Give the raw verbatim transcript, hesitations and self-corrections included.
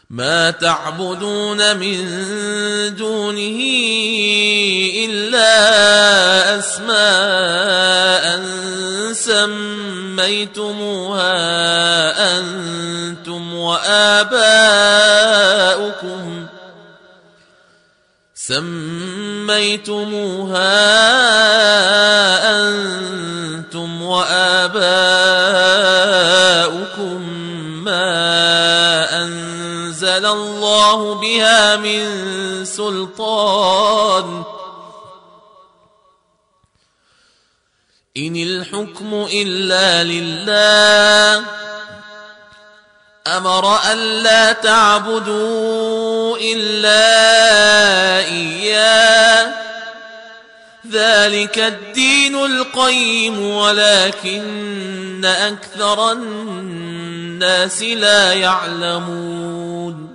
ما تعبدون من دونه إلا أسماء سميتموها أنتم وآباؤكم سميتموها أنتم وآباؤكم ما أنزل الله بها من سلطان إن الحكم إلا لله أمر ألا تعبدوا إلا إياه ذلك الدين القيم ولكن أكثر الناس لا يعلمون